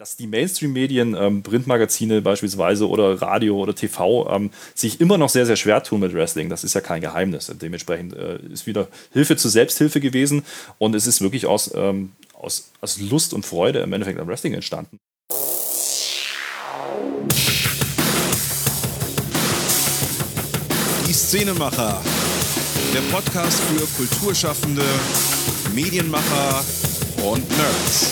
dass die Mainstream-Medien, Printmagazine beispielsweise oder Radio oder TV, sich immer noch sehr, sehr schwer tun mit Wrestling. Das ist ja kein Geheimnis. Dementsprechend ist wieder Hilfe zur Selbsthilfe gewesen und es ist wirklich aus Lust und Freude im Endeffekt am Wrestling entstanden. Die Szenemacher, der Podcast für Kulturschaffende, Medienmacher und Nerds.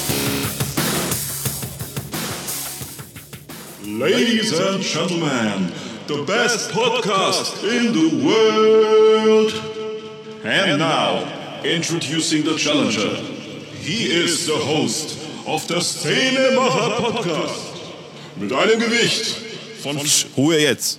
Ladies and gentlemen, the best podcast in the world. And now, introducing the challenger. He is the host of the Szenemacher Podcast. Mit einem Gewicht von... Ruhe jetzt.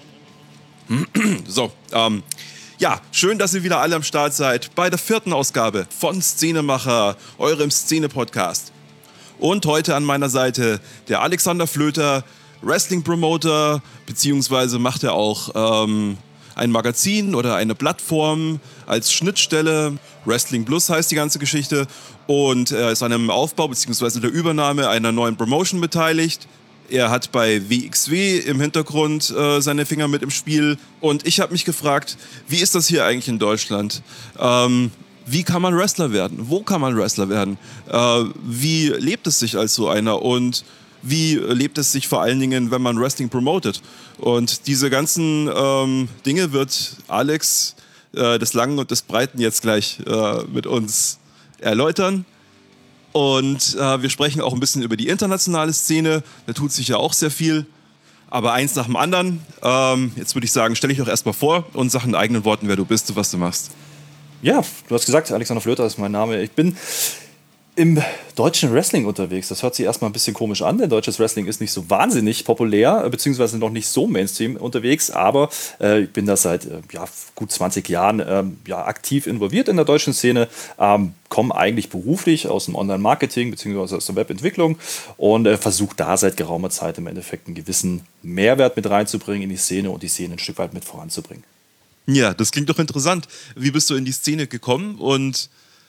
So, ja, schön, dass ihr wieder alle am Start seid bei der 4. Ausgabe von Szenemacher, eurem Szene-Podcast. Und heute an meiner Seite der Alexander Flöter, Wrestling-Promoter, beziehungsweise macht er auch ein Magazin oder eine Plattform als Schnittstelle. Wrestling Plus heißt die ganze Geschichte. Und er ist an einem Aufbau beziehungsweise der Übernahme einer neuen Promotion beteiligt. Er hat bei WXW im Hintergrund seine Finger mit im Spiel. Und ich habe mich gefragt, wie ist das hier eigentlich in Deutschland? Wie kann man Wrestler werden? Wo kann man Wrestler werden? Wie lebt es sich als so einer? Und wie lebt es sich vor allen Dingen, wenn man Wrestling promotet? Und diese ganzen Dinge wird Alex des Langen und des Breiten jetzt gleich mit uns erläutern. Und wir sprechen auch ein bisschen über die internationale Szene. Da tut sich ja auch sehr viel. Aber eins nach dem anderen. Jetzt würde ich sagen, stell dich doch erstmal vor und sag in eigenen Worten, wer du bist und was du machst. Ja, du hast gesagt, Alexander Flöter ist mein Name. Ich bin im deutschen Wrestling unterwegs. Das hört sich erstmal ein bisschen komisch an, denn deutsches Wrestling ist nicht so wahnsinnig populär, beziehungsweise noch nicht so Mainstream unterwegs, aber ich bin da seit gut 20 Jahren aktiv involviert in der deutschen Szene, komme eigentlich beruflich aus dem Online-Marketing, beziehungsweise aus der Webentwicklung und versuche da seit geraumer Zeit im Endeffekt einen gewissen Mehrwert mit reinzubringen in die Szene und die Szene ein Stück weit mit voranzubringen. Ja, das klingt doch interessant. Wie bist du in die Szene gekommen und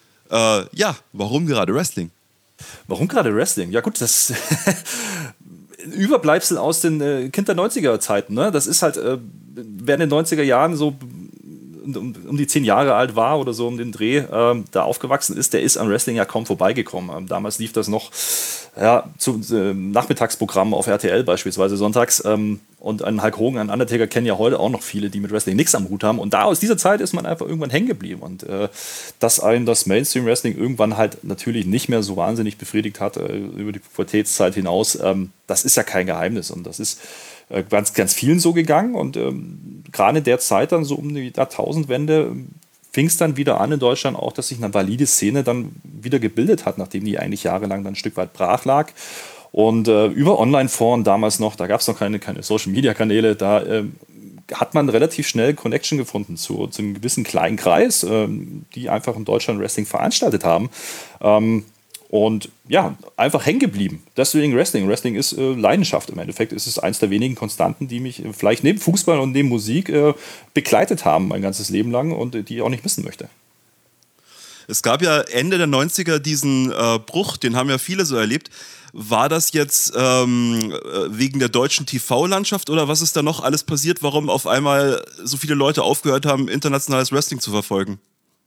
warum gerade Wrestling? Warum gerade Wrestling? Ja gut, das Überbleibsel aus den Kind der 90er-Zeiten. Ne? Das ist halt, wer in den 90er Jahren so um die 10 Jahre alt war oder so um den Dreh da aufgewachsen ist, der ist am Wrestling ja kaum vorbeigekommen. Damals lief das noch zum Nachmittagsprogramm auf RTL beispielsweise sonntags und einen Hulk Hogan, einen Undertaker kennen ja heute auch noch viele, die mit Wrestling nichts am Hut haben und da aus dieser Zeit ist man einfach irgendwann hängen geblieben und dass einen das Mainstream-Wrestling irgendwann halt natürlich nicht mehr so wahnsinnig befriedigt hat über die Pubertätszeit hinaus, das ist ja kein Geheimnis und das ist ganz, ganz vielen so gegangen und gerade in der Zeit dann so um die Jahrtausendwende fing es dann wieder an in Deutschland auch, dass sich eine valide Szene dann wieder gebildet hat, nachdem die eigentlich jahrelang dann ein Stück weit brach lag. Und über Online-Foren damals noch, da gab es noch keine Social-Media-Kanäle, da hat man relativ schnell Connection gefunden zu einem gewissen kleinen Kreis, die einfach in Deutschland Wrestling veranstaltet haben. Und ja, einfach hängen geblieben. Deswegen Wrestling. Wrestling ist Leidenschaft im Endeffekt. Es ist eins der wenigen Konstanten, die mich vielleicht neben Fußball und neben Musik begleitet haben mein ganzes Leben lang und die ich auch nicht missen möchte. Es gab ja Ende der 90er diesen Bruch, den haben ja viele so erlebt. War das jetzt wegen der deutschen TV-Landschaft oder was ist da noch alles passiert, warum auf einmal so viele Leute aufgehört haben, internationales Wrestling zu verfolgen?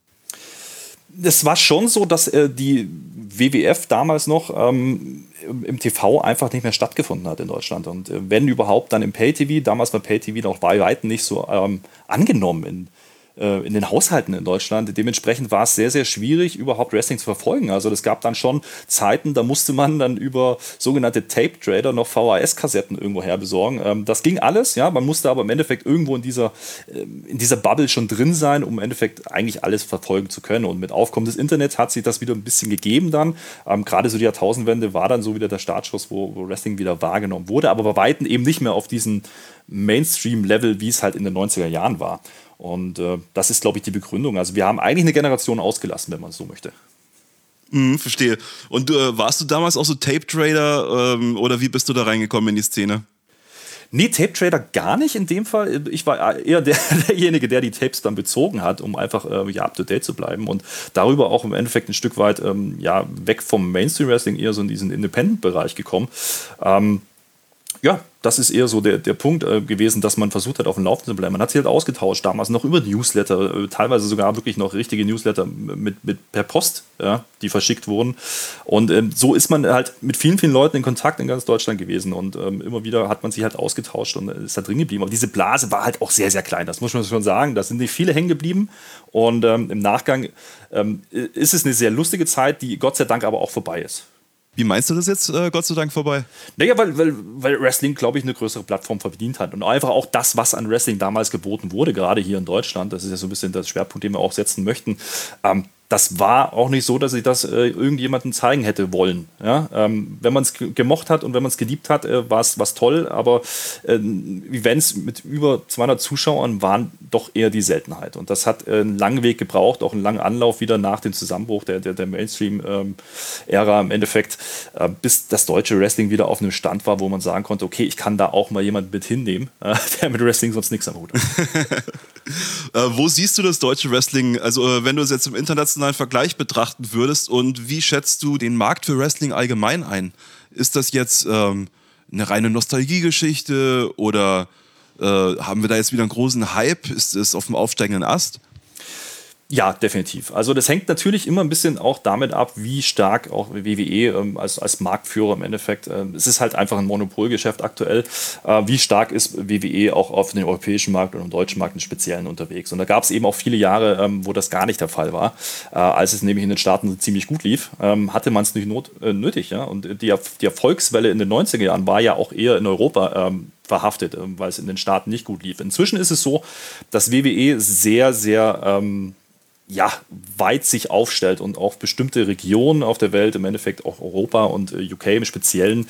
Es war schon so, dass die WWF damals noch im TV einfach nicht mehr stattgefunden hat in Deutschland. Und wenn überhaupt, dann im Pay-TV. Damals war Pay-TV noch bei weitem nicht so angenommen in den Haushalten in Deutschland. Dementsprechend war es sehr, sehr schwierig, überhaupt Wrestling zu verfolgen. Also es gab dann schon Zeiten, da musste man dann über sogenannte Tape-Trader noch VHS-Kassetten irgendwo her besorgen. Das ging alles, ja. Man musste aber im Endeffekt irgendwo in dieser Bubble schon drin sein, um im Endeffekt eigentlich alles verfolgen zu können. Und mit Aufkommen des Internets hat sich das wieder ein bisschen gegeben dann. Gerade so die Jahrtausendwende war dann so wieder der Startschuss, wo Wrestling wieder wahrgenommen wurde, aber bei Weitem eben nicht mehr auf diesem Mainstream-Level, wie es halt in den 90er Jahren war. Und das ist, glaube ich, die Begründung. Also wir haben eigentlich eine Generation ausgelassen, wenn man es so möchte. Verstehe. Und warst du damals auch so Tape-Trader oder wie bist du da reingekommen in die Szene? Nee, Tape-Trader gar nicht in dem Fall. Ich war eher derjenige, der die Tapes dann bezogen hat, um einfach up-to-date zu bleiben und darüber auch im Endeffekt ein Stück weit weg vom Mainstream-Wrestling eher so in diesen Independent-Bereich gekommen. Das ist eher so der Punkt gewesen, dass man versucht hat, auf dem Laufenden zu bleiben. Man hat sich halt ausgetauscht, damals noch über Newsletter, teilweise sogar wirklich noch richtige Newsletter mit per Post, die verschickt wurden. Und so ist man halt mit vielen, vielen Leuten in Kontakt in ganz Deutschland gewesen. Und immer wieder hat man sich halt ausgetauscht und ist da drin geblieben. Aber diese Blase war halt auch sehr, sehr klein, das muss man schon sagen. Da sind nicht viele hängen geblieben. Und im Nachgang ist es eine sehr lustige Zeit, die Gott sei Dank aber auch vorbei ist. Wie meinst du das jetzt, Gott sei Dank, vorbei? Naja, weil Wrestling, glaube ich, eine größere Plattform verdient hat. Und einfach auch das, was an Wrestling damals geboten wurde, gerade hier in Deutschland, das ist ja so ein bisschen der Schwerpunkt, den wir auch setzen möchten, das war auch nicht so, dass ich das irgendjemandem zeigen hätte wollen. Ja? Wenn man es gemocht hat und wenn man es geliebt hat, war es toll, aber Events mit über 200 Zuschauern waren doch eher die Seltenheit. Und das hat einen langen Weg gebraucht, auch einen langen Anlauf wieder nach dem Zusammenbruch der Mainstream-Ära im Endeffekt, bis das deutsche Wrestling wieder auf einem Stand war, wo man sagen konnte, okay, ich kann da auch mal jemanden mit hinnehmen, der mit Wrestling sonst nichts am Hut hat. Wo siehst du das deutsche Wrestling, also wenn du es jetzt im internationalen Vergleich betrachten würdest, und wie schätzt du den Markt für Wrestling allgemein ein? Ist das jetzt eine reine Nostalgiegeschichte oder haben wir da jetzt wieder einen großen Hype? Ist es auf dem aufsteigenden Ast? Ja, definitiv. Also das hängt natürlich immer ein bisschen auch damit ab, wie stark auch WWE als Marktführer im Endeffekt, es ist halt einfach ein Monopolgeschäft aktuell, wie stark ist WWE auch auf den europäischen Markt und im deutschen Markt im Speziellen unterwegs. Und da gab es eben auch viele Jahre, wo das gar nicht der Fall war. Als es nämlich in den Staaten ziemlich gut lief, hatte man es nicht nötig. Ja? Und die Erfolgswelle in den 90er Jahren war ja auch eher in Europa verhaftet, weil es in den Staaten nicht gut lief. Inzwischen ist es so, dass WWE sehr, sehr weit sich aufstellt und auch bestimmte Regionen auf der Welt, im Endeffekt auch Europa und UK im Speziellen,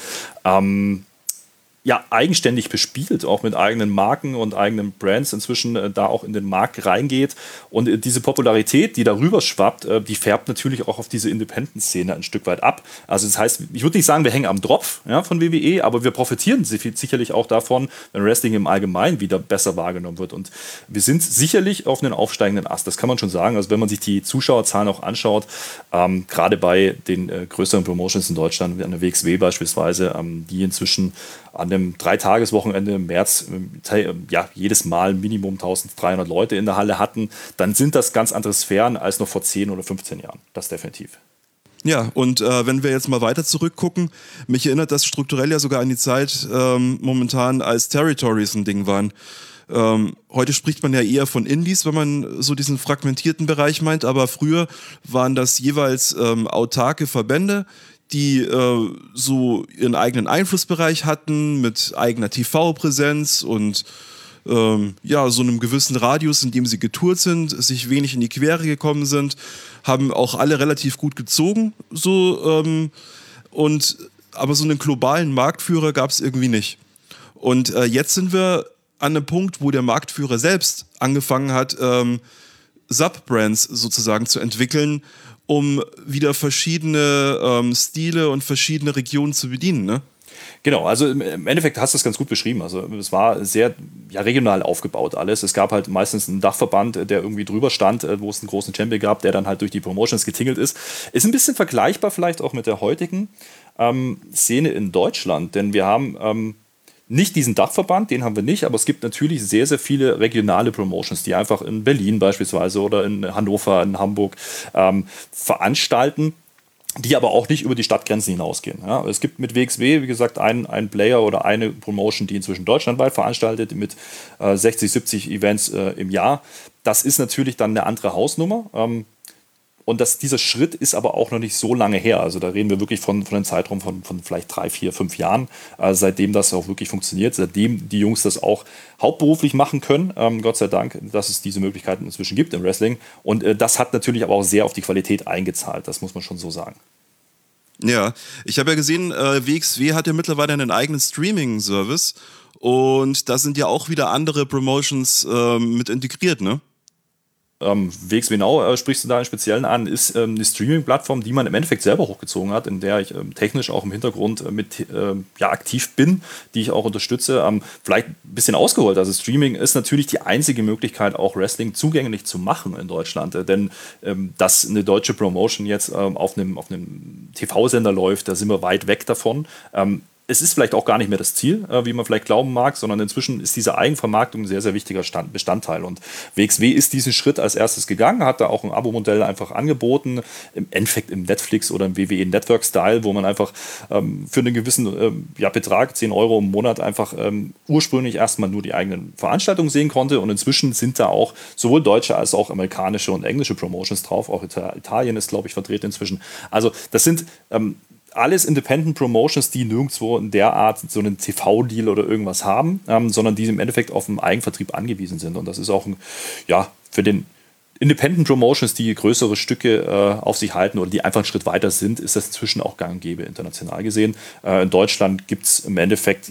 eigenständig bespielt, auch mit eigenen Marken und eigenen Brands inzwischen da auch in den Markt reingeht. Und diese Popularität, die darüber schwappt, die färbt natürlich auch auf diese Independent-Szene ein Stück weit ab. Also das heißt, ich würde nicht sagen, wir hängen am Tropf von WWE, aber wir profitieren sicherlich auch davon, wenn Wrestling im Allgemeinen wieder besser wahrgenommen wird. Und wir sind sicherlich auf einen aufsteigenden Ast, das kann man schon sagen. Also wenn man sich die Zuschauerzahlen auch anschaut, gerade bei den größeren Promotions in Deutschland, wie an der WXW beispielsweise, die inzwischen an dem 3-Tages-Wochenende im März jedes Mal Minimum 1300 Leute in der Halle hatten, dann sind das ganz andere Sphären als noch vor 10 oder 15 Jahren. Das definitiv. Ja, und wenn wir jetzt mal weiter zurückgucken, mich erinnert das strukturell ja sogar an die Zeit momentan, als Territories ein Ding waren. Heute spricht man ja eher von Indies, wenn man so diesen fragmentierten Bereich meint, aber früher waren das jeweils autarke Verbände, die so ihren eigenen Einflussbereich hatten, mit eigener TV-Präsenz und so einem gewissen Radius, in dem sie getourt sind, sich wenig in die Quere gekommen sind, haben auch alle relativ gut gezogen, aber so einen globalen Marktführer gab es irgendwie nicht. Und jetzt sind wir an einem Punkt, wo der Marktführer selbst angefangen hat, Subbrands sozusagen zu entwickeln, um wieder verschiedene Stile und verschiedene Regionen zu bedienen, ne? Genau, also im Endeffekt hast du es ganz gut beschrieben. Also es war sehr regional aufgebaut alles. Es gab halt meistens einen Dachverband, der irgendwie drüber stand, wo es einen großen Champion gab, der dann halt durch die Promotions getingelt ist. Ist ein bisschen vergleichbar vielleicht auch mit der heutigen Szene in Deutschland, denn wir haben nicht diesen Dachverband, den haben wir nicht, aber es gibt natürlich sehr, sehr viele regionale Promotions, die einfach in Berlin beispielsweise oder in Hannover, in Hamburg veranstalten, die aber auch nicht über die Stadtgrenzen hinausgehen. Ja, es gibt mit WXW, wie gesagt, einen Player oder eine Promotion, die inzwischen deutschlandweit veranstaltet mit 60, 70 Events im Jahr. Das ist natürlich dann eine andere Hausnummer. Und dieser Schritt ist aber auch noch nicht so lange her. Also da reden wir wirklich von einem Zeitraum von vielleicht 3, 4, 5 Jahren, seitdem das auch wirklich funktioniert, seitdem die Jungs das auch hauptberuflich machen können. Gott sei Dank, dass es diese Möglichkeiten inzwischen gibt im Wrestling. Und das hat natürlich aber auch sehr auf die Qualität eingezahlt. Das muss man schon so sagen. Ja, ich habe ja gesehen, WXW hat ja mittlerweile einen eigenen Streaming-Service. Und da sind ja auch wieder andere Promotions mit integriert, ne? WXW Now sprichst du da im Speziellen an, ist eine Streaming-Plattform, die man im Endeffekt selber hochgezogen hat, in der ich technisch auch im Hintergrund mit aktiv bin, die ich auch unterstütze. Vielleicht ein bisschen ausgeholt. Also Streaming ist natürlich die einzige Möglichkeit, auch Wrestling zugänglich zu machen in Deutschland. Denn dass eine deutsche Promotion jetzt auf einem TV-Sender läuft, da sind wir weit weg davon. Es ist vielleicht auch gar nicht mehr das Ziel, wie man vielleicht glauben mag, sondern inzwischen ist diese Eigenvermarktung ein sehr, sehr wichtiger Bestandteil. Und WXW ist diesen Schritt als erstes gegangen, hat da auch ein Abo-Modell einfach angeboten, im Endeffekt im Netflix- oder im WWE-Network-Style, wo man einfach für einen gewissen Betrag, 10 € im Monat, einfach ursprünglich erstmal nur die eigenen Veranstaltungen sehen konnte. Und inzwischen sind da auch sowohl deutsche als auch amerikanische und englische Promotions drauf. Auch Italien ist, glaube ich, vertreten inzwischen. Also das sind alles Independent Promotions, die nirgendwo in der Art so einen TV-Deal oder irgendwas haben, sondern die im Endeffekt auf den Eigenvertrieb angewiesen sind. Und das ist auch für den Independent Promotions, die größere Stücke auf sich halten oder die einfach einen Schritt weiter sind, ist das inzwischen auch gang und gäbe international gesehen. In Deutschland gibt es im Endeffekt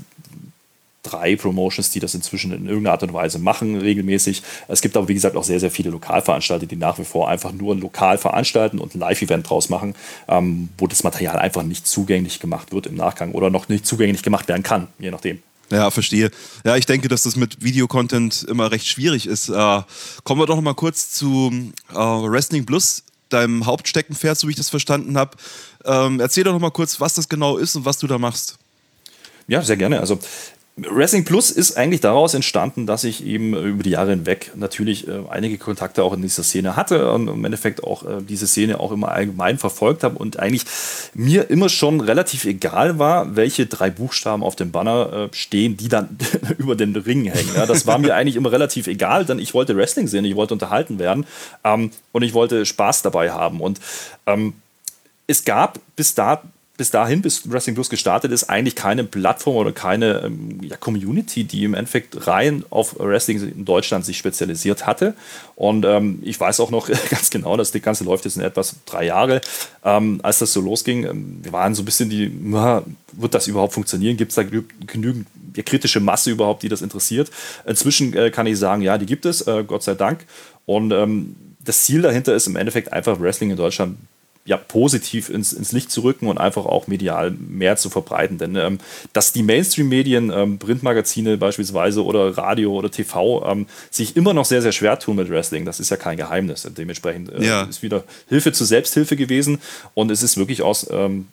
3 Promotions, die das inzwischen in irgendeiner Art und Weise machen, regelmäßig. Es gibt aber, wie gesagt, auch sehr, sehr viele Lokalveranstalter, die nach wie vor einfach nur lokal veranstalten und ein Live-Event draus machen, wo das Material einfach nicht zugänglich gemacht wird im Nachgang oder noch nicht zugänglich gemacht werden kann, je nachdem. Ja, verstehe. Ja, ich denke, dass das mit Videocontent immer recht schwierig ist. Kommen wir doch noch mal kurz zu Wrestling Plus, deinem Hauptsteckenpferd, so wie ich das verstanden habe. Erzähl doch noch mal kurz, was das genau ist und was du da machst. Ja, sehr gerne. Also Wrestling Plus ist eigentlich daraus entstanden, dass ich eben über die Jahre hinweg natürlich einige Kontakte auch in dieser Szene hatte und im Endeffekt auch diese Szene auch immer allgemein verfolgt habe und eigentlich mir immer schon relativ egal war, welche 3 Buchstaben auf dem Banner stehen, die dann über den Ring hängen. Ja, das war mir eigentlich immer relativ egal, denn ich wollte Wrestling sehen, ich wollte unterhalten werden und ich wollte Spaß dabei haben. Und es gab bis dahin, bis Wrestling Plus gestartet ist, eigentlich keine Plattform oder keine Community, die im Endeffekt rein auf Wrestling in Deutschland sich spezialisiert hatte. Und ich weiß auch noch ganz genau, dass das Ganze läuft jetzt in etwas 3 Jahre, als das so losging. Wir waren so ein bisschen wird das überhaupt funktionieren? Gibt es da genügend kritische Masse überhaupt, die das interessiert? Inzwischen kann ich sagen, ja, die gibt es, Gott sei Dank. Und das Ziel dahinter ist im Endeffekt einfach Wrestling in Deutschland positiv ins Licht zu rücken und einfach auch medial mehr zu verbreiten. Denn dass die Mainstream-Medien, Printmagazine beispielsweise oder Radio oder TV, sich immer noch sehr, sehr schwer tun mit Wrestling, das ist ja kein Geheimnis. Dementsprechend ist wieder Hilfe zur Selbsthilfe gewesen und es ist wirklich aus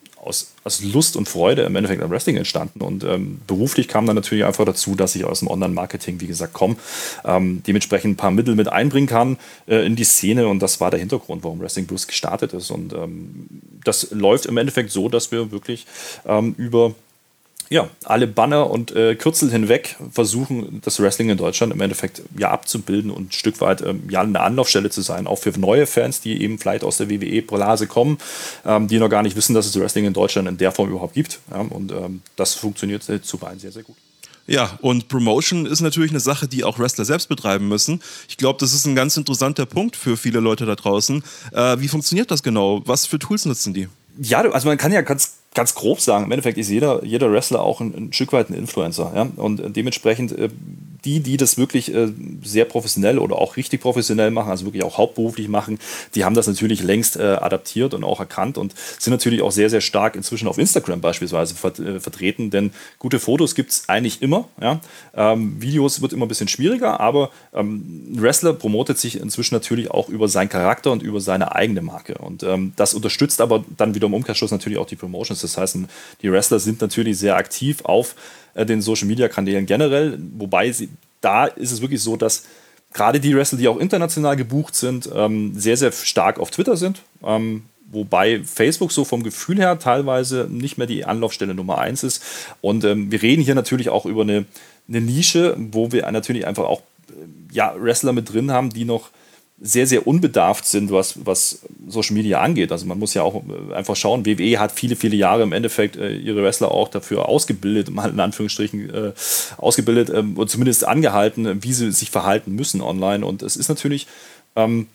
Lust und Freude im Endeffekt am Wrestling entstanden. Und beruflich kam dann natürlich einfach dazu, dass ich aus dem Online-Marketing, wie gesagt, komme, dementsprechend ein paar Mittel mit einbringen kann in die Szene. Und das war der Hintergrund, warum Wrestling Plus gestartet ist. Und das läuft im Endeffekt so, dass wir wirklich über alle Banner und Kürzel hinweg versuchen, das Wrestling in Deutschland im Endeffekt abzubilden und ein Stück weit eine Anlaufstelle zu sein, auch für neue Fans, die eben vielleicht aus der WWE-Blase kommen, die noch gar nicht wissen, dass es Wrestling in Deutschland in der Form überhaupt gibt. Ja, und das funktioniert zu beiden sehr, sehr gut. Ja, und Promotion ist natürlich eine Sache, die auch Wrestler selbst betreiben müssen. Ich glaube, das ist ein ganz interessanter Punkt für viele Leute da draußen. Wie funktioniert das genau? Was für Tools nutzen die? Ja, also man kann ja ganz grob sagen, im Endeffekt ist jeder Wrestler auch ein Stück weit ein Influencer. Ja? Und dementsprechend die das wirklich sehr professionell oder auch richtig professionell machen, also wirklich auch hauptberuflich machen, die haben das natürlich längst adaptiert und auch erkannt und sind natürlich auch sehr, sehr stark inzwischen auf Instagram beispielsweise vertreten, denn gute Fotos gibt es eigentlich immer. Ja? Videos wird immer ein bisschen schwieriger, aber ein Wrestler promotet sich inzwischen natürlich auch über seinen Charakter und über seine eigene Marke. Und das unterstützt aber dann wieder im Umkehrschluss natürlich auch die Promotions. Das heißt, die Wrestler sind natürlich sehr aktiv auf den Social-Media-Kanälen generell, wobei da ist es wirklich so, dass gerade die Wrestler, die auch international gebucht sind, sehr, sehr stark auf Twitter sind, wobei Facebook so vom Gefühl her teilweise nicht mehr die Anlaufstelle Nummer 1 ist. Und wir reden hier natürlich auch über eine Nische, wo wir natürlich einfach auch Wrestler mit drin haben, die noch sehr, sehr unbedarft sind, was Social Media angeht. Also man muss ja auch einfach schauen, WWE hat viele, viele Jahre im Endeffekt ihre Wrestler auch dafür ausgebildet, mal in Anführungsstrichen ausgebildet und zumindest angehalten, wie sie sich verhalten müssen online. Und es ist natürlich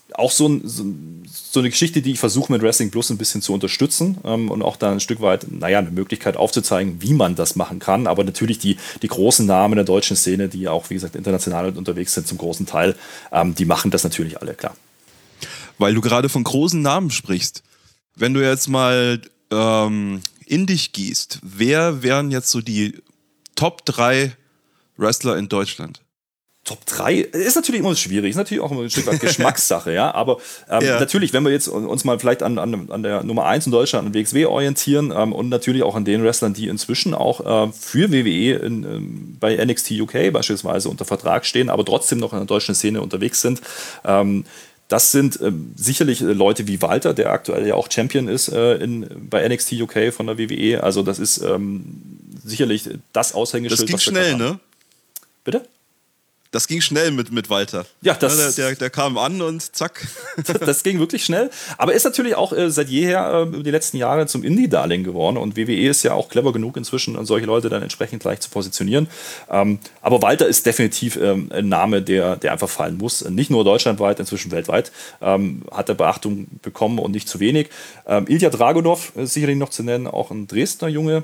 auch so eine Geschichte, die ich versuche mit Wrestling Plus ein bisschen zu unterstützen und auch da ein Stück weit, eine Möglichkeit aufzuzeigen, wie man das machen kann. Aber natürlich die großen Namen der deutschen Szene, die auch, wie gesagt, international unterwegs sind zum großen Teil, die machen das natürlich alle, klar. Weil du gerade von großen Namen sprichst. Wenn du jetzt mal in dich gehst, wer wären jetzt so die Top 3 Wrestler in Deutschland? Top 3 ist natürlich immer schwierig, ist natürlich auch immer ein Stück weit Geschmackssache, ja. Aber natürlich, wenn wir jetzt uns mal vielleicht an der Nummer 1 in Deutschland, an WXW orientieren und natürlich auch an den Wrestlern, die inzwischen auch für WWE bei NXT UK beispielsweise unter Vertrag stehen, aber trotzdem noch in der deutschen Szene unterwegs sind. Das sind sicherlich Leute wie Walter, der aktuell ja auch Champion ist bei NXT UK von der WWE. Also das ist sicherlich das Aushängeschild. Das ging schnell, ne? Bitte? Das ging schnell mit Walter. Ja, der kam an und zack. Das ging wirklich schnell. Aber ist natürlich auch seit jeher über die letzten Jahre zum Indie-Darling geworden. Und WWE ist ja auch clever genug inzwischen, solche Leute dann entsprechend gleich zu positionieren. Aber Walter ist definitiv ein Name, der einfach fallen muss. Nicht nur deutschlandweit, inzwischen weltweit. Hat er Beachtung bekommen und nicht zu wenig. Ilja Dragunov ist sicherlich noch zu nennen, auch ein Dresdner Junge,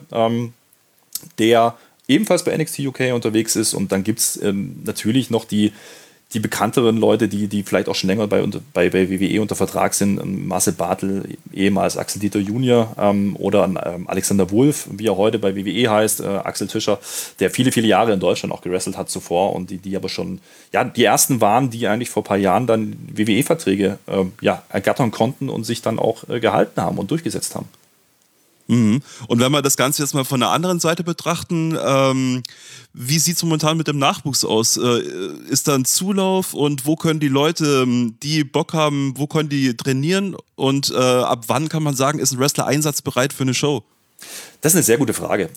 der ebenfalls bei NXT UK unterwegs ist. Und dann gibt es natürlich noch die bekannteren Leute, die vielleicht auch schon länger bei WWE unter Vertrag sind. Marcel Bartel, ehemals Axel Dieter Junior, oder Alexander Wulff, wie er heute bei WWE heißt, Axel Tischer, der viele, viele Jahre in Deutschland auch gewrestelt hat zuvor und die aber schon, die ersten waren, die eigentlich vor ein paar Jahren dann WWE-Verträge ergattern konnten und sich dann auch gehalten haben und durchgesetzt haben. Mhm. Und wenn wir das Ganze jetzt mal von der anderen Seite betrachten, wie sieht es momentan mit dem Nachwuchs aus? Ist da ein Zulauf und wo können die Leute, die Bock haben, wo können die trainieren und ab wann kann man sagen, ist ein Wrestler einsatzbereit für eine Show? Das ist eine sehr gute Frage.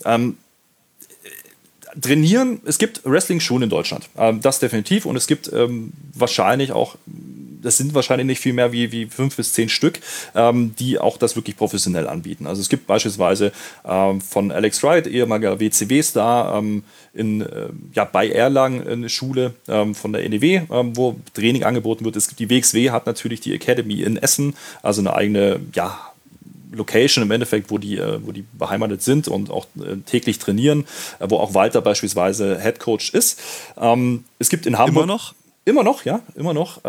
Trainieren, es gibt Wrestling-Schulen in Deutschland, das definitiv, und es gibt wahrscheinlich auch, das sind wahrscheinlich nicht viel mehr wie 5 bis 10 Stück, die auch das wirklich professionell anbieten. Also es gibt beispielsweise von Alex Wright, ehemaliger WCW-Star, bei Erlangen eine Schule von der NEW, wo Training angeboten wird. Es gibt die WXW, hat natürlich die Academy in Essen, also eine eigene, Location im Endeffekt, wo die beheimatet sind und auch täglich trainieren, wo auch Walter beispielsweise Head Coach ist. Es gibt in Hamburg... Immer noch? Immer noch, ja, immer noch.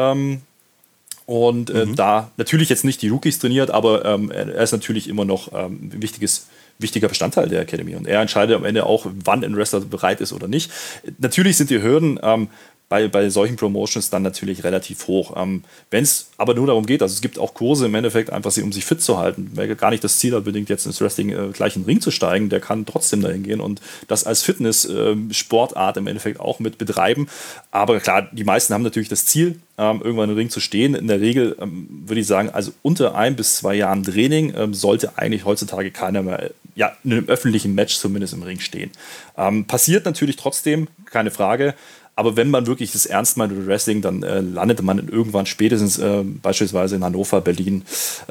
Da natürlich jetzt nicht die Rookies trainiert, aber er ist natürlich immer noch ein wichtiger Bestandteil der Academy. Und er entscheidet am Ende auch, wann ein Wrestler bereit ist oder nicht. Natürlich sind die Hürden bei solchen Promotions dann natürlich relativ hoch. Wenn es aber nur darum geht, also es gibt auch Kurse im Endeffekt einfach, um sich fit zu halten. Wer gar nicht das Ziel hat, bedingt jetzt ins Wrestling gleich in den Ring zu steigen, der kann trotzdem dahin gehen und das als Fitness-Sportart im Endeffekt auch mit betreiben. Aber klar, die meisten haben natürlich das Ziel, irgendwann im Ring zu stehen. In der Regel würde ich sagen, also unter 1 bis 2 Jahren Training sollte eigentlich heutzutage keiner mehr in einem öffentlichen Match zumindest im Ring stehen. Passiert natürlich trotzdem, keine Frage. Aber wenn man wirklich das ernst meint mit Wrestling, dann landet man irgendwann spätestens beispielsweise in Hannover, Berlin,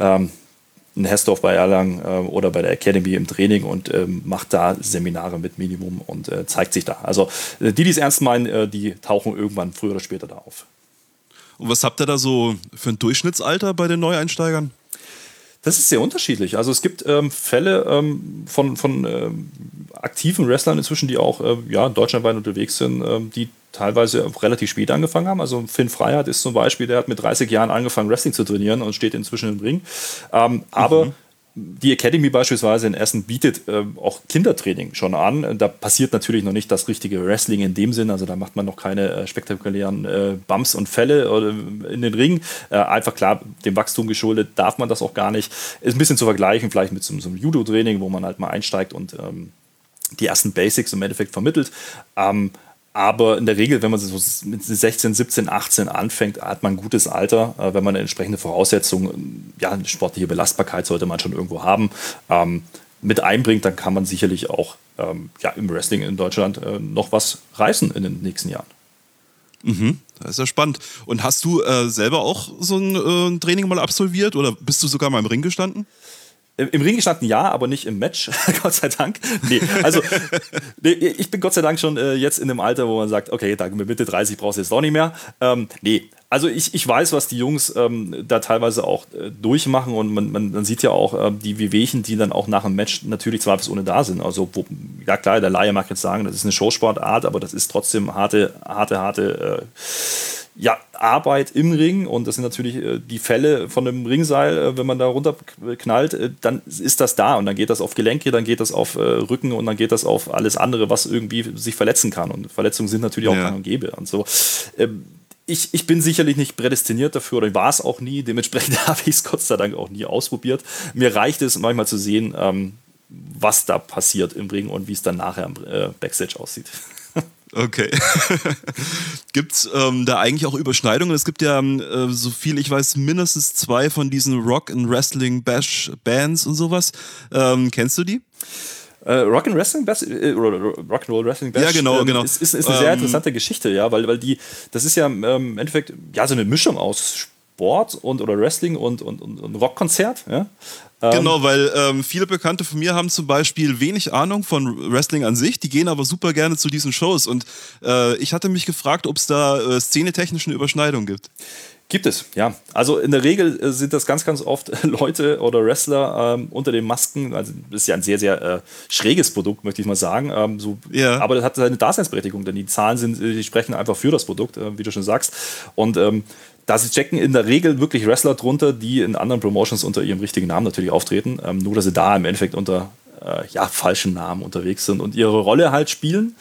in Hessdorf bei Erlangen oder bei der Academy im Training und macht da Seminare mit Minimum und zeigt sich da. Also die es ernst meinen, die tauchen irgendwann früher oder später da auf. Und was habt ihr da so für ein Durchschnittsalter bei den Neueinsteigern? Das ist sehr unterschiedlich. Also es gibt Fälle von aktiven Wrestlern inzwischen, die auch deutschlandweit unterwegs sind, die teilweise relativ spät angefangen haben. Also Finn Freiheit ist zum Beispiel, der hat mit 30 Jahren angefangen, Wrestling zu trainieren und steht inzwischen im Ring. Aber die Academy beispielsweise in Essen bietet auch Kindertraining schon an. Da passiert natürlich noch nicht das richtige Wrestling in dem Sinn. Also da macht man noch keine spektakulären Bumps und Fälle in den Ring. Einfach klar, dem Wachstum geschuldet darf man das auch gar nicht. Ist ein bisschen zu vergleichen vielleicht mit so einem Judo-Training, wo man halt mal einsteigt und die ersten Basics im Endeffekt vermittelt. Aber in der Regel, wenn man so mit 16, 17, 18 anfängt, hat man ein gutes Alter. Wenn man eine entsprechende Voraussetzung, eine sportliche Belastbarkeit sollte man schon irgendwo haben, mit einbringt, dann kann man sicherlich auch im Wrestling in Deutschland noch was reißen in den nächsten Jahren. Mhm, das ist ja spannend. Und hast du selber auch so ein Training mal absolviert oder bist du sogar mal im Ring gestanden? Im Ring gestanden ja, aber nicht im Match, Gott sei Dank. Nee, also ich bin Gott sei Dank schon jetzt in dem Alter, wo man sagt, okay, da mit Mitte 30 brauchst du jetzt doch nicht mehr. Nee, also ich weiß, was die Jungs da teilweise auch durchmachen und man sieht ja auch die Wehwehchen, die dann auch nach dem Match natürlich zweifelsohne da sind. Also ja klar, der Laie mag jetzt sagen, das ist eine Showsportart, aber das ist trotzdem harte Arbeit im Ring und das sind natürlich die Fälle von einem Ringseil, wenn man da runterknallt, dann ist das da und dann geht das auf Gelenke, dann geht das auf Rücken und dann geht das auf alles andere, was irgendwie sich verletzen kann und Verletzungen sind natürlich auch gang und gäbe und so. Ich bin sicherlich nicht prädestiniert dafür oder war es auch nie, dementsprechend habe ich es Gott sei Dank auch nie ausprobiert. Mir reicht es manchmal zu sehen, was da passiert im Ring und wie es dann nachher im Backstage aussieht. Okay. Gibt es da eigentlich auch Überschneidungen? Es gibt ja, so viel ich weiß, mindestens 2 von diesen Rock- and Wrestling-Bash-Bands und sowas. Kennst du die? Rock'n'Roll Wrestling Bash ja, genau. Ist eine sehr interessante Geschichte, ja, weil das ist ja im Endeffekt ja so eine Mischung aus Sport oder Wrestling und Rockkonzert, ja. Genau, weil viele Bekannte von mir haben zum Beispiel wenig Ahnung von Wrestling an sich, die gehen aber super gerne zu diesen Shows und ich hatte mich gefragt, ob es da szenetechnische Überschneidungen gibt. Gibt es, ja. Also in der Regel sind das ganz, ganz oft Leute oder Wrestler unter den Masken. Also das ist ja ein sehr, sehr schräges Produkt, möchte ich mal sagen. Aber das hat seine Daseinsberechtigung, denn die Zahlen die sprechen einfach für das Produkt, wie du schon sagst. Und da checken in der Regel wirklich Wrestler drunter, die in anderen Promotions unter ihrem richtigen Namen natürlich auftreten. Nur, dass sie da im Endeffekt unter falschen Namen unterwegs sind und ihre Rolle halt spielen.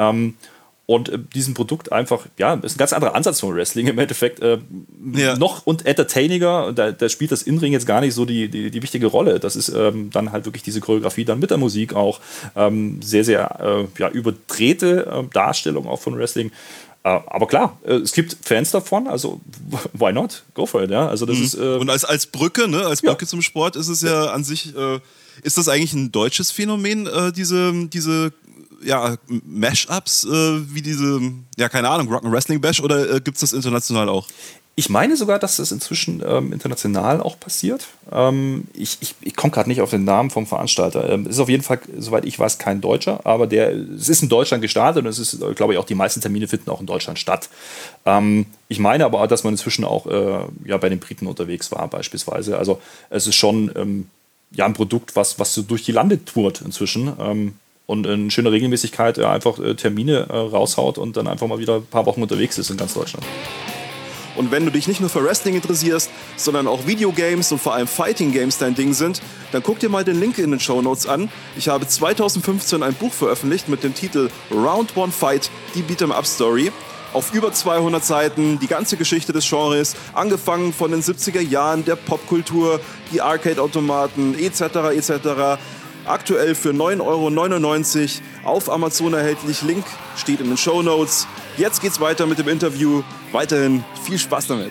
Und diesem Produkt einfach, ja, ist ein ganz anderer Ansatz von Wrestling im Endeffekt. Noch und entertainiger, da spielt das In-Ring jetzt gar nicht so die wichtige Rolle. Das ist dann halt wirklich diese Choreografie dann mit der Musik auch. Sehr, sehr überdrehte Darstellung auch von Wrestling. Aber klar, es gibt Fans davon, also why not? Go for it, ja. Also das ist, und als Brücke, ne, als Brücke zum Sport ist es ja an sich, ist das eigentlich ein deutsches Phänomen, diese Mash-Ups, wie diese, keine Ahnung, Rock'n'Wrestling-Bash, oder gibt es das international auch? Ich meine sogar, dass das inzwischen international auch passiert. Ich komme gerade nicht auf den Namen vom Veranstalter. Es ist auf jeden Fall, soweit ich weiß, kein Deutscher, aber es ist in Deutschland gestartet und es ist, glaube ich, auch die meisten Termine finden auch in Deutschland statt. Ich meine aber auch, dass man inzwischen auch bei den Briten unterwegs war beispielsweise. Also es ist schon ein Produkt, was so durch die Lande tourt inzwischen. Und in schöner Regelmäßigkeit einfach Termine raushaut und dann einfach mal wieder ein paar Wochen unterwegs ist in ganz Deutschland. Und wenn du dich nicht nur für Wrestling interessierst, sondern auch Videogames und vor allem Fighting Games dein Ding sind, dann guck dir mal den Link in den Shownotes an. Ich habe 2015 ein Buch veröffentlicht mit dem Titel Round One Fight, die Beat'em-Up Story. Auf über 200 Seiten die ganze Geschichte des Genres, angefangen von den 70er Jahren, der Popkultur, die Arcade-Automaten etc. etc. Aktuell für 9,99 € auf Amazon erhältlich. Link steht in den Shownotes. Jetzt geht's weiter mit dem Interview. Weiterhin viel Spaß damit.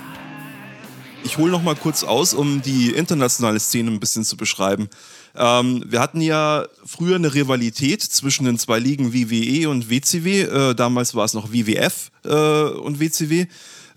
Ich hole noch mal kurz aus, um die internationale Szene ein bisschen zu beschreiben. Wir hatten ja früher eine Rivalität zwischen den 2 Ligen WWE und WCW. Damals war es noch WWF und WCW.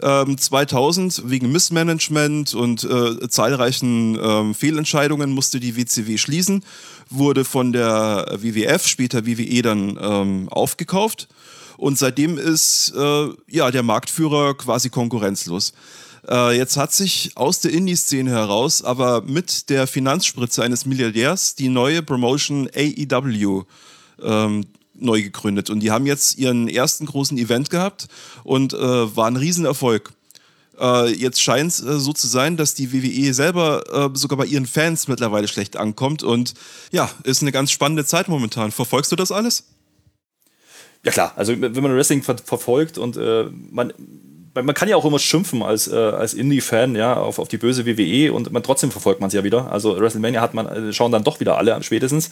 2000 wegen Missmanagement und zahlreichen Fehlentscheidungen musste die WCW schließen, wurde von der WWF, später WWE, dann aufgekauft. Und seitdem ist der Marktführer quasi konkurrenzlos. Jetzt hat sich aus der Indie-Szene heraus, aber mit der Finanzspritze eines Milliardärs, die neue Promotion AEW neu gegründet. Und die haben jetzt ihren ersten großen Event gehabt und war ein Riesenerfolg. Jetzt scheint es so zu sein, dass die WWE selber sogar bei ihren Fans mittlerweile schlecht ankommt. Und ja, ist eine ganz spannende Zeit momentan. Verfolgst du das alles? Ja klar, also wenn man Wrestling verfolgt und man kann ja auch immer schimpfen als Indie-Fan, ja, auf die böse WWE und trotzdem verfolgt man es ja wieder. Also WrestleMania schauen dann doch wieder alle spätestens.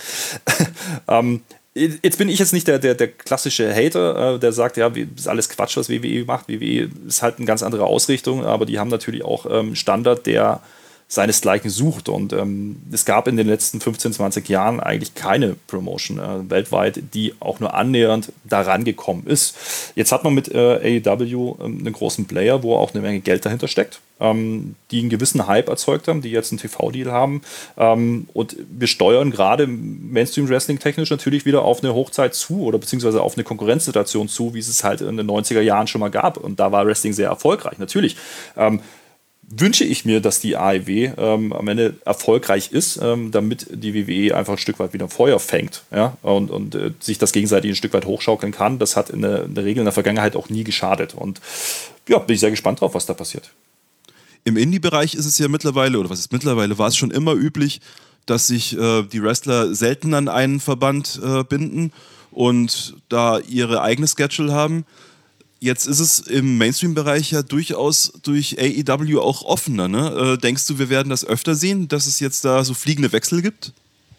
Jetzt bin ich jetzt nicht der klassische Hater, der sagt, ja, ist alles Quatsch, was WWE macht. WWE ist halt eine ganz andere Ausrichtung, aber die haben natürlich auch Standard, der seinesgleichen sucht. Und es gab in den letzten 15, 20 Jahren eigentlich keine Promotion weltweit, die auch nur annähernd daran gekommen ist. Jetzt hat man mit AEW einen großen Player, wo auch eine Menge Geld dahinter steckt, die einen gewissen Hype erzeugt haben, die jetzt einen TV-Deal haben. Und wir steuern gerade Mainstream-Wrestling technisch natürlich wieder auf eine Hochzeit zu oder beziehungsweise auf eine Konkurrenzsituation zu, wie es halt in den 90er Jahren schon mal gab. Und da war Wrestling sehr erfolgreich. Natürlich wünsche ich mir, dass die AEW am Ende erfolgreich ist, damit die WWE einfach ein Stück weit wieder Feuer fängt, ja? und sich das gegenseitig ein Stück weit hochschaukeln kann. Das hat in der Regel in der Vergangenheit auch nie geschadet. Und ja, bin ich sehr gespannt drauf, was da passiert. Im Indie-Bereich ist es ja mittlerweile, oder was ist mittlerweile, war es schon immer üblich, dass sich die Wrestler selten an einen Verband binden und da ihre eigene Schedule haben. Jetzt ist es im Mainstream-Bereich ja durchaus durch AEW auch offener. Ne? Denkst du, wir werden das öfter sehen, dass es jetzt da so fliegende Wechsel gibt?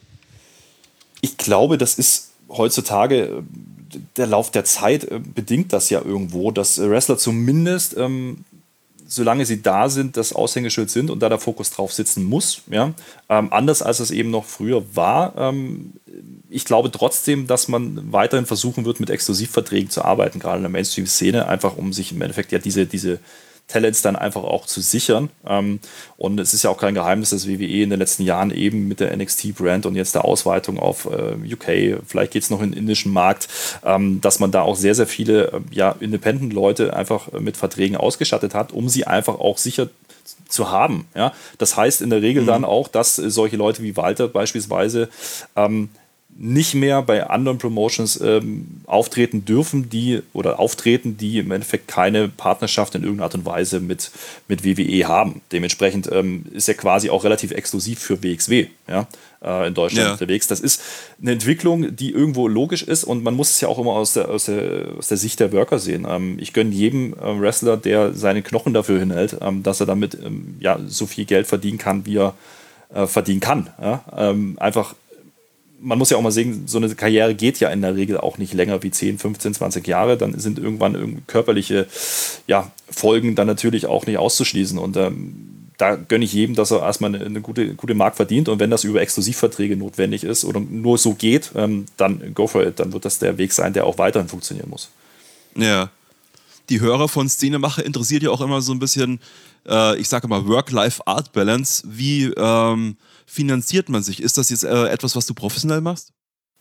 Ich glaube, das ist heutzutage der Lauf der Zeit bedingt das ja irgendwo, dass Wrestler zumindest solange sie da sind, das Aushängeschild sind und da der Fokus drauf sitzen muss. Ja? Anders als es eben noch früher war. Ich glaube trotzdem, dass man weiterhin versuchen wird, mit Exklusivverträgen zu arbeiten, gerade in der Mainstream-Szene, einfach um sich im Endeffekt ja diese Talents dann einfach auch zu sichern. Und es ist ja auch kein Geheimnis, dass WWE in den letzten Jahren eben mit der NXT-Brand und jetzt der Ausweitung auf UK, vielleicht geht es noch in den indischen Markt, dass man da auch sehr, sehr viele Independent-Leute einfach mit Verträgen ausgestattet hat, um sie einfach auch sicher zu haben. Ja? Das heißt in der Regel dann auch, dass solche Leute wie Walter beispielsweise nicht mehr bei anderen Promotions auftreten, die im Endeffekt keine Partnerschaft in irgendeiner Art und Weise mit WWE haben. Dementsprechend ist er quasi auch relativ exklusiv für WXW in Deutschland unterwegs. Das ist eine Entwicklung, die irgendwo logisch ist und man muss es ja auch immer aus der Sicht der Worker sehen. Ich gönne jedem Wrestler, der seine Knochen dafür hinhält, dass er damit so viel Geld verdienen kann, wie er verdienen kann. Ja? Einfach man muss ja auch mal sehen, so eine Karriere geht ja in der Regel auch nicht länger wie 10, 15, 20 Jahre. Dann sind irgendwann körperliche Folgen dann natürlich auch nicht auszuschließen. Und da gönne ich jedem, dass er erstmal eine gute Mark verdient. Und wenn das über Exklusivverträge notwendig ist oder nur so geht, dann go for it. Dann wird das der Weg sein, der auch weiterhin funktionieren muss. Ja. Die Hörer von Szenemacher interessiert ja auch immer so ein bisschen, ich sage mal, Work-Life-Art-Balance. Wie finanziert man sich? Ist das jetzt etwas, was du professionell machst?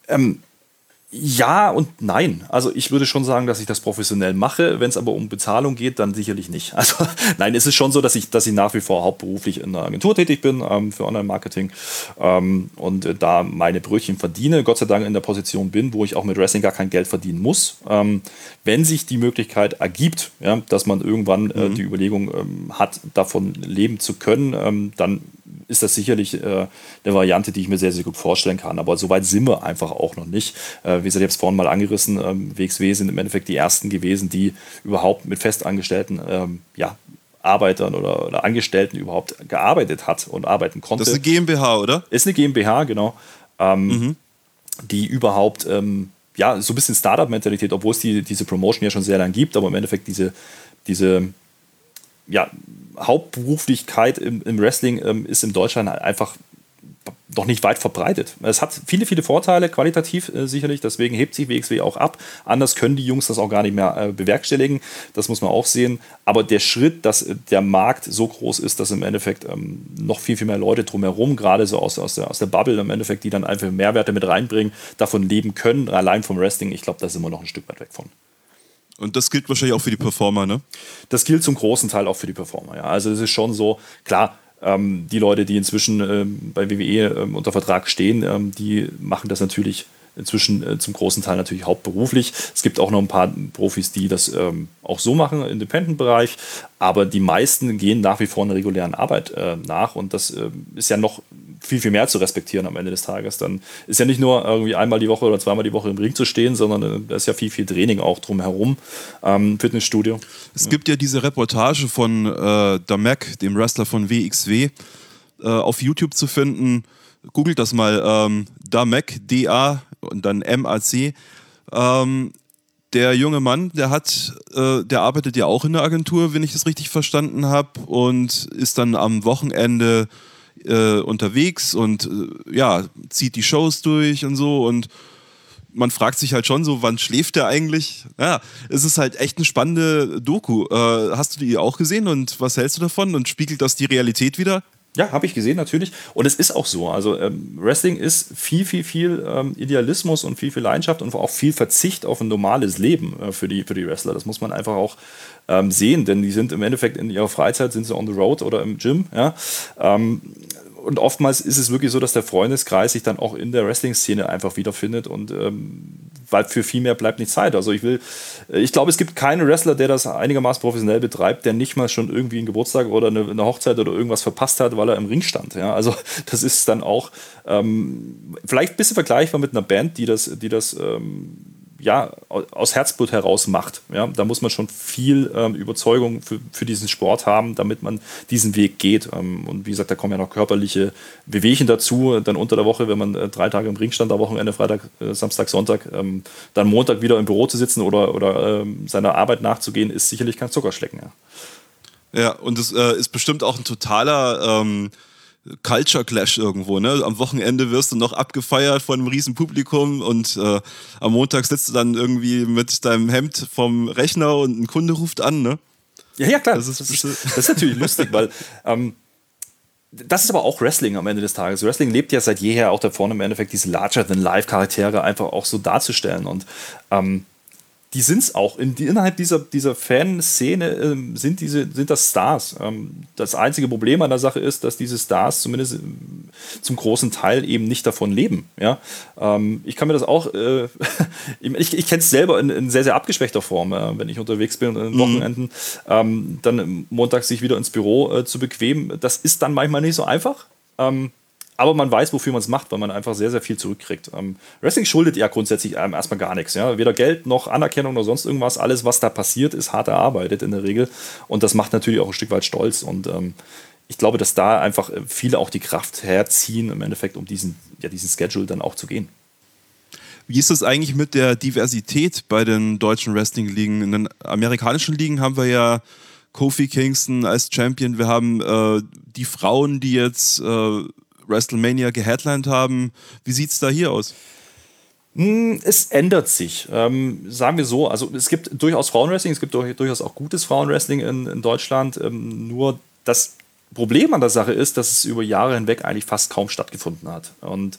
Ja und nein. Also ich würde schon sagen, dass ich das professionell mache. Wenn es aber um Bezahlung geht, dann sicherlich nicht. Also nein, es ist schon so, dass ich nach wie vor hauptberuflich in einer Agentur tätig bin für Online-Marketing und da meine Brötchen verdiene. Gott sei Dank in der Position bin, wo ich auch mit Wrestling gar kein Geld verdienen muss. Wenn sich die Möglichkeit ergibt, dass man irgendwann die Überlegung hat, davon leben zu können, dann ist das sicherlich eine Variante, die ich mir sehr, sehr gut vorstellen kann. Aber so weit sind wir einfach auch noch nicht. Wie gesagt, ich habe es vorhin mal angerissen, WXW sind im Endeffekt die ersten gewesen, die überhaupt mit festangestellten Arbeitern oder Angestellten überhaupt gearbeitet hat und arbeiten konnte. Das ist eine GmbH, oder? Ist eine GmbH, genau. Die überhaupt so ein bisschen Startup-Mentalität, obwohl es diese Promotion ja schon sehr lange gibt, aber im Endeffekt diese Hauptberuflichkeit im Wrestling ist in Deutschland einfach noch nicht weit verbreitet. Es hat viele, viele Vorteile, qualitativ sicherlich, deswegen hebt sich WXW auch ab. Anders können die Jungs das auch gar nicht mehr bewerkstelligen, das muss man auch sehen. Aber der Schritt, dass der Markt so groß ist, dass im Endeffekt noch viel, viel mehr Leute drumherum, gerade so aus der Bubble im Endeffekt, die dann einfach Mehrwerte mit reinbringen, davon leben können, allein vom Wrestling, ich glaube, da sind wir noch ein Stück weit weg von. Und das gilt wahrscheinlich auch für die Performer, ne? Das gilt zum großen Teil auch für die Performer, ja. Also es ist schon so, klar, die Leute, die inzwischen bei WWE unter Vertrag stehen, die machen das natürlich inzwischen zum großen Teil natürlich hauptberuflich. Es gibt auch noch ein paar Profis, die das auch so machen, im Independent-Bereich, aber die meisten gehen nach wie vor einer regulären Arbeit nach und das ist ja noch viel, viel mehr zu respektieren am Ende des Tages. Dann ist ja nicht nur irgendwie einmal die Woche oder zweimal die Woche im Ring zu stehen, sondern da ist ja viel, viel Training auch drumherum, Fitnessstudio. Es gibt ja diese Reportage von Damek, dem Wrestler von WXW, auf YouTube zu finden. Googelt das mal, Damek, D-A und dann M-A-C. der junge Mann, der arbeitet ja auch in der Agentur, wenn ich das richtig verstanden habe, und ist dann am Wochenende unterwegs und zieht die Shows durch und so, und man fragt sich halt schon so, wann schläft der eigentlich? Ja, es ist halt echt eine spannende Doku. Hast du die auch gesehen und was hältst du davon und spiegelt das die Realität wider? Ja, habe ich gesehen, natürlich. Und es ist auch so. Also Wrestling ist viel Idealismus und viel Leidenschaft und auch viel Verzicht auf ein normales Leben für die Wrestler. Das muss man einfach auch sehen, denn die sind im Endeffekt in ihrer Freizeit, sind sie on the road oder im Gym. Ja? Und oftmals ist es wirklich so, dass der Freundeskreis sich dann auch in der Wrestling-Szene einfach wiederfindet und weil für viel mehr bleibt nicht Zeit. Also ich glaube, es gibt keinen Wrestler, der das einigermaßen professionell betreibt, der nicht mal schon irgendwie einen Geburtstag oder eine Hochzeit oder irgendwas verpasst hat, weil er im Ring stand. Ja? Also das ist dann auch vielleicht ein bisschen vergleichbar mit einer Band, die das aus Herzblut heraus macht. Ja? Da muss man schon viel Überzeugung für diesen Sport haben, damit man diesen Weg geht. Und wie gesagt, da kommen ja noch körperliche Wehwehchen dazu. Dann unter der Woche, wenn man 3 Tage im Ring stand, am Wochenende, Freitag, Samstag, Sonntag, dann Montag wieder im Büro zu sitzen oder seiner Arbeit nachzugehen, ist sicherlich kein Zuckerschlecken. Ja, ja, und es ist bestimmt auch ein totaler Culture Clash irgendwo, ne? Am Wochenende wirst du noch abgefeiert von einem riesen Publikum und am Montag sitzt du dann irgendwie mit deinem Hemd vom Rechner und ein Kunde ruft an, ne? Ja, klar. Das ist natürlich lustig, weil das ist aber auch Wrestling am Ende des Tages. Wrestling lebt ja seit jeher auch davon, im Endeffekt diese Larger-than-Life-Charaktere einfach auch so darzustellen und die sind es auch. Innerhalb dieser Fanszene sind das Stars. Das einzige Problem an der Sache ist, dass diese Stars zumindest zum großen Teil eben nicht davon leben. Ja? Ich kann mir das auch, ich kenne es selber in sehr, sehr abgeschwächter Form, wenn ich unterwegs bin und an Wochenenden, dann montags sich wieder ins Büro zu bequemen. Das ist dann manchmal nicht so einfach. Aber man weiß, wofür man es macht, weil man einfach sehr, sehr viel zurückkriegt. Wrestling schuldet ja grundsätzlich einem erstmal gar nichts. Ja? Weder Geld noch Anerkennung oder sonst irgendwas. Alles, was da passiert, ist hart erarbeitet in der Regel. Und das macht natürlich auch ein Stück weit stolz. Und ich glaube, dass da einfach viele auch die Kraft herziehen, im Endeffekt, um diesen Schedule dann auch zu gehen. Wie ist es eigentlich mit der Diversität bei den deutschen Wrestling-Ligen? In den amerikanischen Ligen haben wir ja Kofi Kingston als Champion. Wir haben die Frauen, die jetzt WrestleMania geheadlined haben. Wie sieht es da hier aus? Es ändert sich. Sagen wir so, also es gibt durchaus Frauenwrestling, es gibt durchaus auch gutes Frauenwrestling in Deutschland. Nur das Problem an der Sache ist, dass es über Jahre hinweg eigentlich fast kaum stattgefunden hat. Und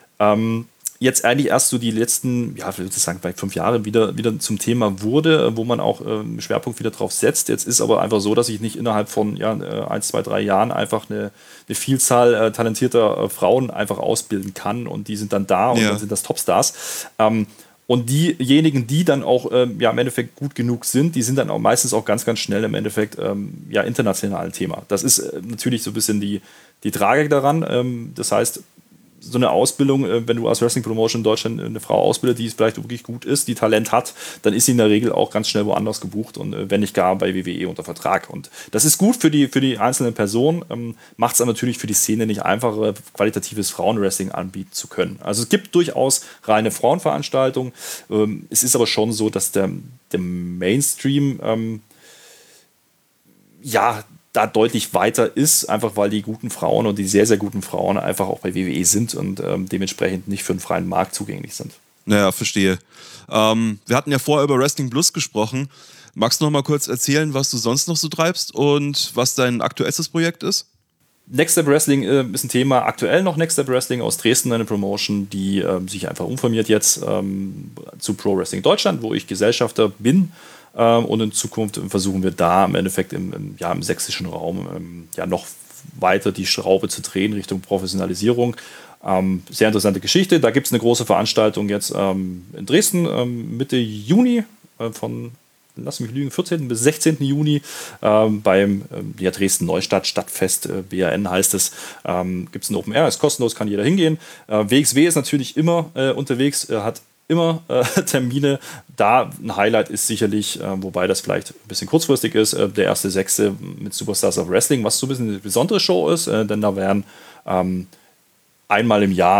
jetzt eigentlich erst so die letzten, ja, ich würde sagen, bei 5 Jahren wieder zum Thema wurde, wo man auch einen Schwerpunkt wieder drauf setzt. Jetzt ist aber einfach so, dass ich nicht innerhalb von 1, 2, 3 Jahren einfach eine Vielzahl talentierter Frauen einfach ausbilden kann und die sind dann da und dann sind das Topstars. Und diejenigen, die dann auch im Endeffekt gut genug sind, die sind dann auch meistens auch ganz, ganz schnell im Endeffekt international ein Thema. Das ist natürlich so ein bisschen die Tragik daran. Das heißt, so eine Ausbildung, wenn du als Wrestling Promotion in Deutschland eine Frau ausbildest, die vielleicht wirklich gut ist, die Talent hat, dann ist sie in der Regel auch ganz schnell woanders gebucht und wenn nicht gar bei WWE unter Vertrag. Und das ist gut für die einzelnen Personen, macht es aber natürlich für die Szene nicht einfacher, qualitatives Frauenwrestling anbieten zu können. Also es gibt durchaus reine Frauenveranstaltungen. Es ist aber schon so, dass der Mainstream da deutlich weiter ist, einfach weil die guten Frauen und die sehr, sehr guten Frauen einfach auch bei WWE sind und dementsprechend nicht für einen freien Markt zugänglich sind. Naja, verstehe. Wir hatten ja vorher über Wrestling Plus gesprochen. Magst du noch mal kurz erzählen, was du sonst noch so treibst und was dein aktuellstes Projekt ist? Next Step Wrestling ist ein Thema, aktuell noch Next Step Wrestling aus Dresden, eine Promotion, die sich einfach umformiert jetzt zu Pro Wrestling Deutschland, wo ich Gesellschafter bin. Und in Zukunft versuchen wir da im Endeffekt im sächsischen Raum noch weiter die Schraube zu drehen Richtung Professionalisierung. Sehr interessante Geschichte. Da gibt es eine große Veranstaltung jetzt in Dresden Mitte Juni von, lass mich lügen, 14. bis 16. Juni beim Dresden Neustadt Stadtfest, BRN heißt es. Gibt es ein Open Air, ist kostenlos, kann jeder hingehen. WXW ist natürlich immer unterwegs, hat immer Termine. Da ein Highlight ist sicherlich, wobei das vielleicht ein bisschen kurzfristig ist, der 1.6. mit Superstars of Wrestling, was so ein bisschen eine besondere Show ist, denn da werden einmal im Jahr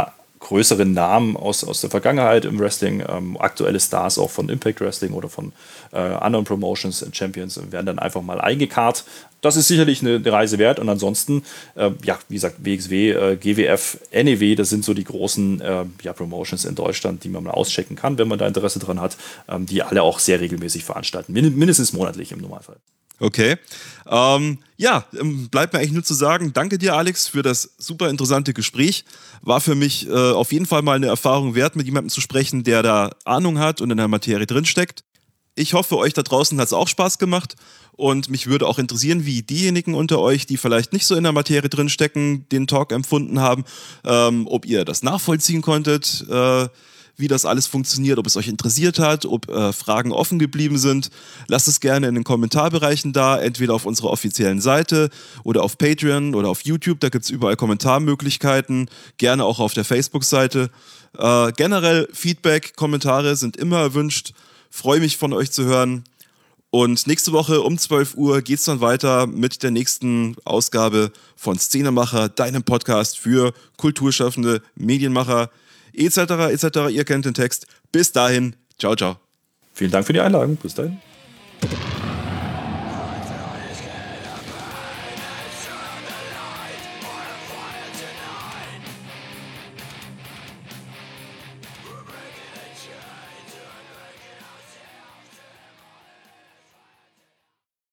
größeren Namen aus der Vergangenheit im Wrestling, aktuelle Stars auch von Impact Wrestling oder von anderen Promotions und Champions werden dann einfach mal eingekarrt. Das ist sicherlich eine Reise wert. Und ansonsten, wie gesagt, WXW, GWF, NEW, das sind so die großen Promotions in Deutschland, die man mal auschecken kann, wenn man da Interesse dran hat, die alle auch sehr regelmäßig veranstalten. Mindestens monatlich im Normalfall. Okay. Bleibt mir eigentlich nur zu sagen, danke dir, Alex, für das super interessante Gespräch. War für mich auf jeden Fall mal eine Erfahrung wert, mit jemandem zu sprechen, der da Ahnung hat und in der Materie drinsteckt. Ich hoffe, euch da draußen hat es auch Spaß gemacht und mich würde auch interessieren, wie diejenigen unter euch, die vielleicht nicht so in der Materie drinstecken, den Talk empfunden haben, ob ihr das nachvollziehen konntet, wie das alles funktioniert, ob es euch interessiert hat, ob Fragen offen geblieben sind. Lasst es gerne in den Kommentarbereichen da, entweder auf unserer offiziellen Seite oder auf Patreon oder auf YouTube, da gibt es überall Kommentarmöglichkeiten, gerne auch auf der Facebook-Seite. Generell Feedback, Kommentare sind immer erwünscht. Freue mich von euch zu hören. Und nächste Woche um 12 Uhr geht es dann weiter mit der nächsten Ausgabe von Szenemacher, deinem Podcast für Kulturschaffende, Medienmacher, etc. Ihr kennt den Text. Bis dahin, ciao, ciao. Vielen Dank für die Einladung. Bis dahin.